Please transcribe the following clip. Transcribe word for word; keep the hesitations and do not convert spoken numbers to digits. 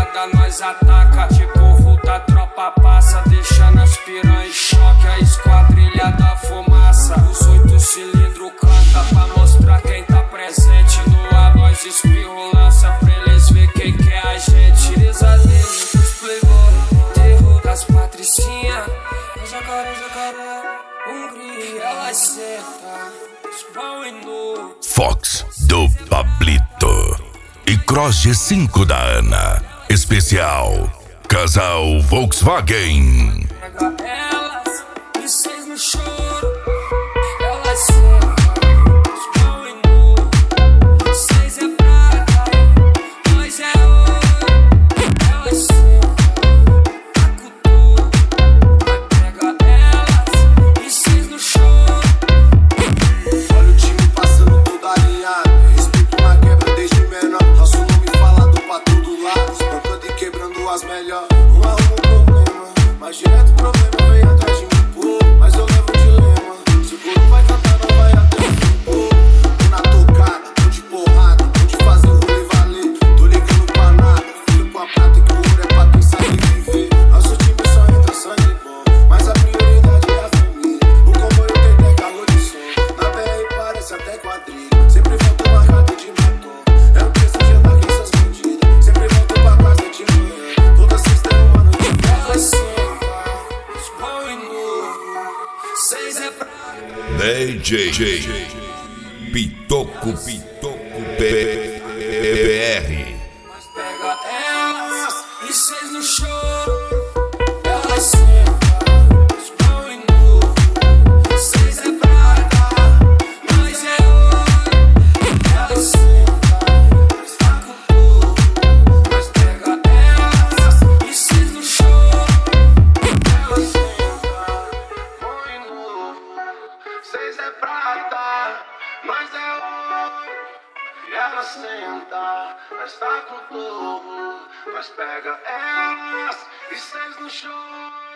esquadrilhada nós ataca. Tipo vulta, a tropa passa, deixando as piranha em choque. A esquadrilhada fumaça, os oito cilindros canta pra mostrar quem tá presente. No ar nós espirro lança pra eles ver quem que é a gente. Pesadelo dos playboy, terror das patricinha. Jacaré, jacaré, Hungria, ela senta, pão e nu. Fox do Pablito e Cross G cinco da Ana. Especial Casal Volkswagen. Pega elas e seis no choro. Elas senta, pão e nu. Seis é prata, nós é ouro. Elas senta, taco tudo. Vai pega elas e seis no choro. Olha o time passando tudo alinhado. Respeito na quebra desde menor. Nosso nome falado pra todo lado. Espancando e quebrando as melhores. Não arrumo um problema, mas direto o problema vem atrás de mim, pô. Mas eu levo o dilema. Se o coro vai cantar, não vai até o fim, pô. Tô na tocada, tô de porrada, tô de fazer o rolê valer. Tô ligando pra nada, filho com a prata que o ouro é pra quem sabe viver. Nosso time só entra sangue bom, mas a prioridade é a família. O comboio tem até carro de som. Na B R parece até quadrilha. Sempre volto marcado de batom. É o preço de andar com essas medidas. Sempre volto pra casa de manhã. Toda sexta é uma noite. Elas senta, pão e nu. Seis é prata. D J Pitoco Pitoco B R. Mas pega elas e seis no choro. Elas senta, pão e nu. Seis é prata, nós é ouro. Elas senta, taco tudo. Mas pega elas e seis no choro. Elas senta, pão e nu. Seis é prata, nós é ouro. E ela senta, mas tá com tudo. Mas pega elas e seis no chão.